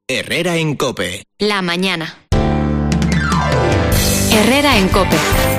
Herrera en COPE. La mañana. Herrera en COPE.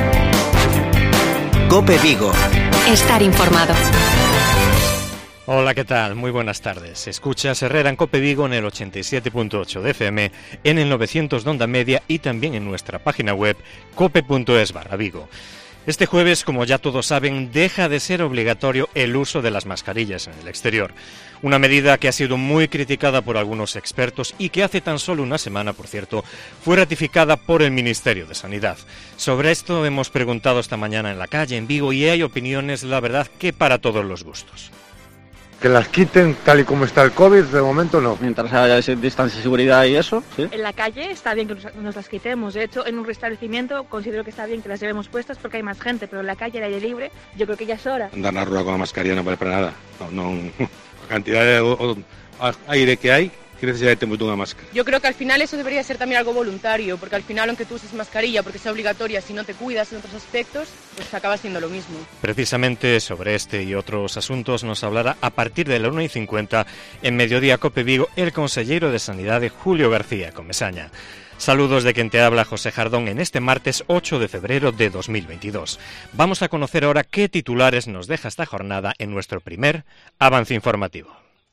COPE Vigo. Estar informado. Hola, ¿qué tal? Muy buenas tardes. Escuchas Herrera en COPE Vigo en el 87.8 de FM, en el 900 de onda media y también en nuestra página web cope.es/Vigo. Este jueves, como ya todos saben, deja de ser obligatorio el uso de las mascarillas en el exterior. Una medida que ha sido muy criticada por algunos expertos y que hace tan solo una semana, por cierto, fue ratificada por el Ministerio de Sanidad. Sobre esto hemos preguntado esta mañana en la calle, en Vigo, y hay opiniones, la verdad, que para todos los gustos. Que las quiten tal y como está el COVID, de momento no. Mientras haya esa distancia de seguridad y eso, sí. En la calle está bien que nos las quitemos. De hecho, en un establecimiento considero que está bien que las llevemos puestas porque hay más gente, pero en la calle, al aire libre, yo creo que ya es hora. Andar na rúa con a mascarilla non vale para nada. Non, a cantidad de aire que hai, que necesariamente dunha máscara. Yo creo que al final eso debería ser también algo voluntario, porque al final, aunque tú uses mascarilla, porque sea obligatoria, si no te cuidas en otros aspectos, pues acaba siendo lo mismo. Precisamente sobre este y otros asuntos nos hablará a partir de la 1:50 en Mediodía COPE Vigo el consellero de Sanidade Julio García Comesaña. Saludos de quien te habla, José Jardón, en este martes 8 de febrero de 2022. Vamos a conocer ahora qué titulares nos deja esta jornada en nuestro primer avance informativo.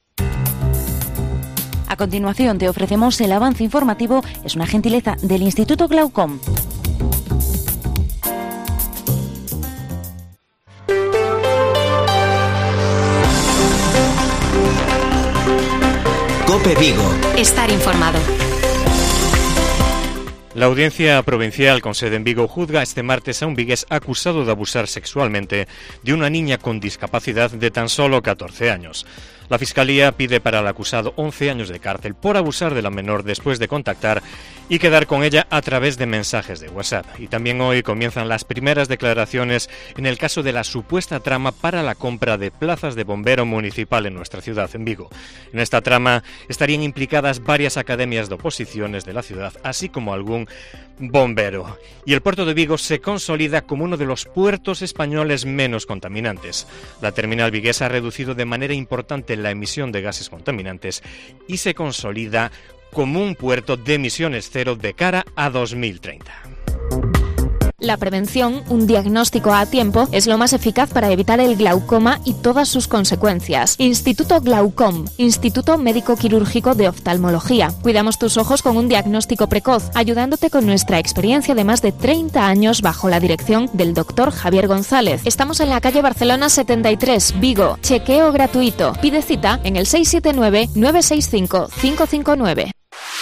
A continuación te ofrecemos el avance informativo, es una gentileza del Instituto Glaucom. COPE Vigo. Estar informado. La Audiencia Provincial con sede en Vigo juzga este martes a un vigués acusado de abusar sexualmente de una niña con discapacidad de tan solo 14 años. La Fiscalía pide para el acusado 11 años de cárcel por abusar de la menor después de contactar y quedar con ella a través de mensajes de WhatsApp. Y también hoy comienzan las primeras declaraciones en el caso de la supuesta trama para la compra de plazas de bombero municipal en nuestra ciudad, en Vigo. En esta trama estarían implicadas varias academias de oposiciones de la ciudad, así como algún bombero. Y el puerto de Vigo se consolida como uno de los puertos españoles menos contaminantes. La terminal viguesa ha reducido de manera importante la emisión de gases contaminantes y se consolida como un puerto de emisiones cero de cara a 2030. La prevención, un diagnóstico a tiempo, es lo más eficaz para evitar el glaucoma y todas sus consecuencias. Instituto Glaucom, Instituto Médico Quirúrgico de Oftalmología. Cuidamos tus ojos con un diagnóstico precoz, ayudándote con nuestra experiencia de más de 30 años bajo la dirección del Dr. Javier González. Estamos en la calle Barcelona 73, Vigo. Chequeo gratuito. Pide cita en el 679-965-559.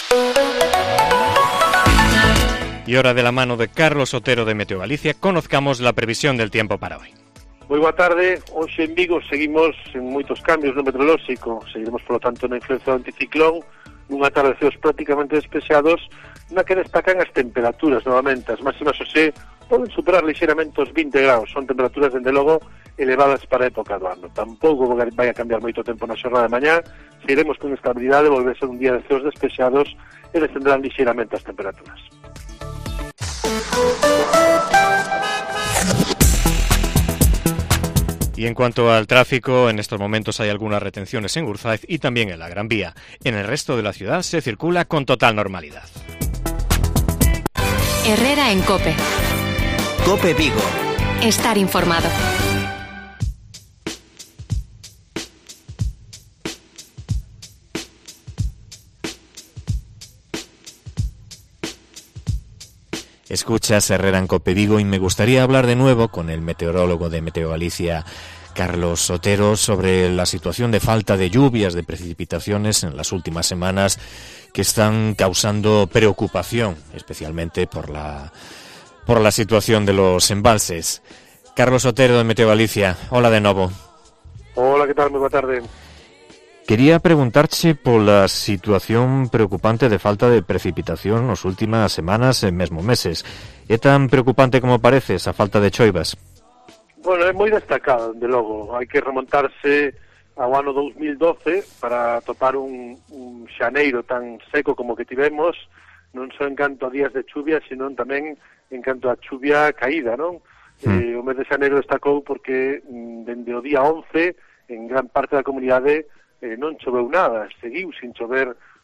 Y ahora, de la mano de Carlos Otero de Meteo Galicia, conozcamos la previsión del tiempo para hoy. Moi boa tarde. Hoxe en Vigo seguimos en moitos cambios no meteorolóxico. Seguiremos, polo tanto, na influencia do anticiclón, nunha tarde de ceos prácticamente despexados, na que destacan as temperaturas novamente. As máximas, hoxe, poden superar lixeiramente os 20 graus. Son temperaturas, dende logo, elevadas para a época do ano. Tampouco vai a cambiar moito tempo na xornada de mañá. Seguiremos con estabilidade, volver a ser un día de ceos despexados e descenderán lixeiramente as temperaturas. Y en cuanto al tráfico, en estos momentos hay algunas retenciones en Gurzáiz y también en la Gran Vía. En el resto de la ciudad se circula con total normalidad. Herrera en COPE. COPE Vigo. Estar informado. Escuchas Herrera en COPE Vigo y me gustaría hablar de nuevo con el meteorólogo de Meteo Galicia, Carlos Otero, sobre la situación de falta de lluvias, de precipitaciones en las últimas semanas que están causando preocupación, especialmente por la situación de los embalses. Carlos Otero de Meteo Galicia, hola de novo. Hola, que tal? Moi boa tarde. Quería preguntarche pola situación preocupante de falta de precipitación nas últimas semanas e mesmo meses. É tan preocupante como parece esa falta de choivas? Bueno, é moi destacado, de logo. Hai que remontarse ao ano 2012 para topar un xaneiro tan seco como que tivemos, non só en canto a días de chuvia, sino tamén en canto a chuvia caída, non? O mes de xaneiro destacou porque dende o día 11 en gran parte da comunidade non choveu nada, seguiu sin chover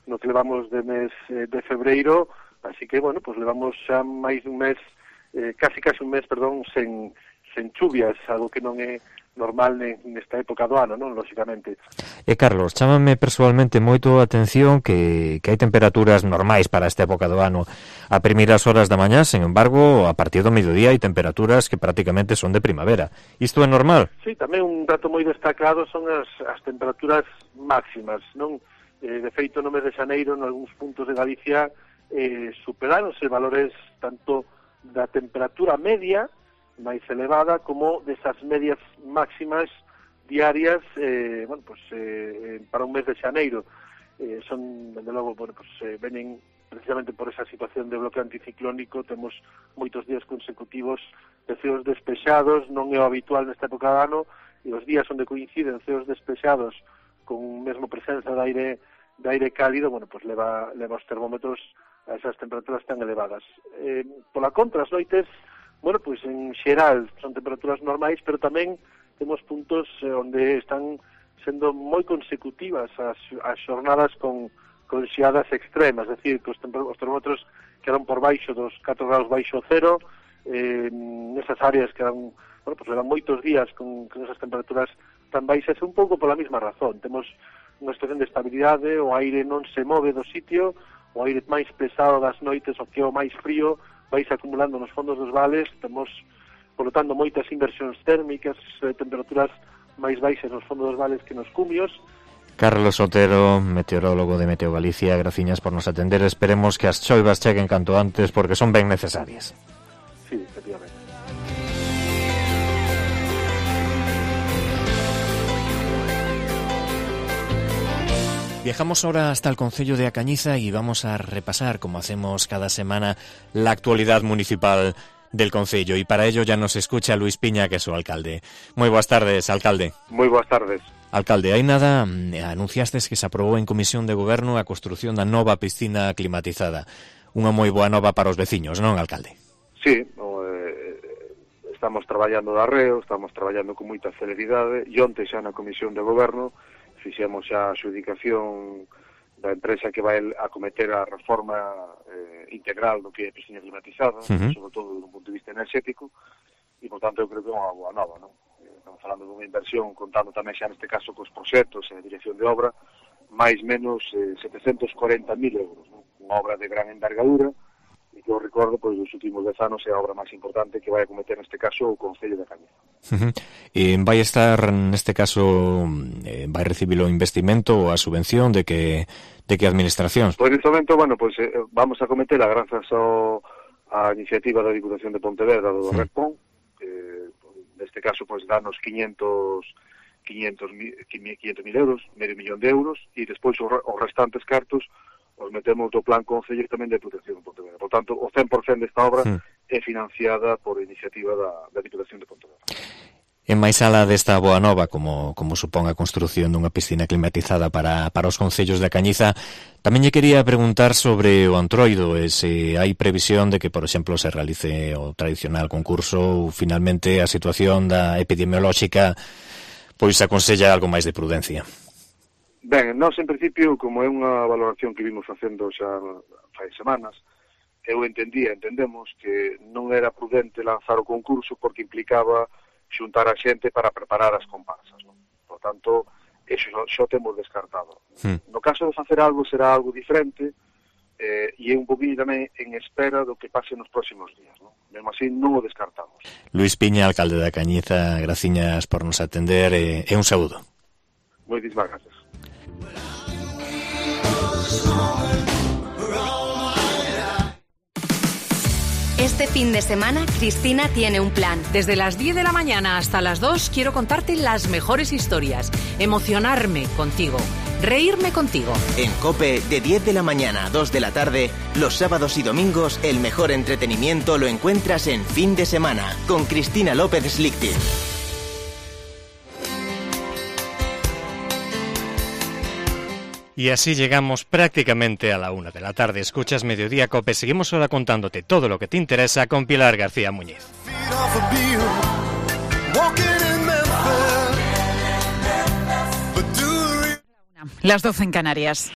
no que levamos de mes de febreiro, así que, bueno, pues levamos xa máis dun mes, casi un mes, perdón, sen chuvias, algo que non é normal nesta época do ano, non, lóxicamente. Carlos, chámame persoalmente moito a atención que hai temperaturas normais para esta época do ano a primeiras horas da mañá, sen embargo, a partir do mediodía hai temperaturas que prácticamente son de primavera. Isto é normal? Sí, tamén un dato moi destacado son as temperaturas máximas, non? De feito, no mes de xaneiro, en algúns puntos de Galicia, superáronse valores tanto da temperatura media máis elevada como desas medias máximas diarias para un mes de xaneiro. Son, desde logo, venen precisamente por esa situación de bloqueo anticiclónico. Temos moitos días consecutivos de ceos despexados, non é o habitual nesta época do ano, e os días onde coinciden ceos despexados con mesmo presenza de aire cálido, leva os termómetros a esas temperaturas tan elevadas. Pola contra, as noites, en xeral son temperaturas normais, pero tamén temos puntos onde están sendo moi consecutivas as xornadas con xeadas extremas, é dicir, que os termómetros quedan por baixo dos 4 graus baixo cero, nesas áreas quedan, levan moitos días con esas temperaturas tan baixas, un pouco pola mesma razón. Temos unha situación de estabilidade, o aire non se move do sitio, o aire máis pesado das noites, o que é o máis frío, vais acumulando nos fondos dos vales, temos, por lo tanto, moitas inversións térmicas, temperaturas máis baixas nos fondos dos vales que nos cumios. Carlos Otero, meteorólogo de Meteo Galicia, graciñas por nos atender. Esperemos que as choivas cheguen canto antes, porque son ben necesarias. Sí, efectivamente. Viajamos ahora hasta el concello de A Cañiza y vamos a repasar, como hacemos cada semana, la actualidad municipal del concello. Y para ello ya nos escucha Luis Piña, que es su alcalde. Muy buenas tardes, alcalde. Moi boas tardes. Alcalde, hai nada, anunciastes que se aprobou en Comisión de Goberno a construción da nova piscina climatizada. Unha moi boa nova para os veciños, non, alcalde? Sí, estamos traballando de arreo, estamos traballando con moita celeridade, e onte xa na Comisión de Goberno fixemos xa a adxudicación da empresa que vai acometer a reforma integral do que é a piscina climatizada, sobre todo do punto de vista enerxético, e, por tanto, eu creo que é unha boa nova, non? Estamos falando dunha inversión, contando tamén xa neste caso cos proxectos e a dirección de obra, máis menos 740.000 euros, non? Unha obra de gran envergadura, e que eu recordo, pois, dos últimos 10 anos é a obra máis importante que vai a cometer neste caso o Concello de Cañiza. Vai estar, neste caso, vai recibir o investimento ou a subvención de que administracións? Pois, neste momento, vamos a cometela grazas á iniciativa da Diputación de Pontevedra do Redpon, neste caso, pois, danos 500.000 euros, medio millón de euros, e despois os restantes cartos os metemos do plan Concello tamén de Diputación de Pontevedra. Por tanto, o 100% desta obra é financiada por iniciativa da Diputación de Pontevedra. En máis ala desta boa nova, como supón a construción dunha piscina climatizada para os concellos de Cañiza, tamén lle quería preguntar sobre o Antroido, e se hai previsión de que, por exemplo, se realice o tradicional concurso ou finalmente a situación da epidemiolóxica pois aconsella algo máis de prudencia. Ben, nós, en principio, como é unha valoración que vimos facendo xa fai semanas, entendemos que non era prudente lanzar o concurso porque implicaba xuntar a xente para preparar as comparsas, non? Por tanto, eso xo temos descartado. No caso de facer algo, será algo diferente, e é un poquinho tamén en espera do que pase nos próximos días, non? Mesmo así, non o descartamos. Luis Piña, alcalde da Cañiza, graciñas por nos atender e un saúdo. Moitísimas gracias. Este fin de semana, Cristina tiene un plan. Desde las 10 de la mañana hasta las 2 quiero contarte las mejores historias, emocionarme contigo, reírme contigo. En COPE, de 10 de la mañana a 2 de la tarde, los sábados y domingos, el mejor entretenimiento lo encuentras en Fin de Semana, con Cristina López Slichting. Y así llegamos prácticamente a la 1 de la tarde. Escuchas Mediodía COPE. Seguimos ahora contándote todo lo que te interesa con Pilar García Muñiz. Las 12 en Canarias.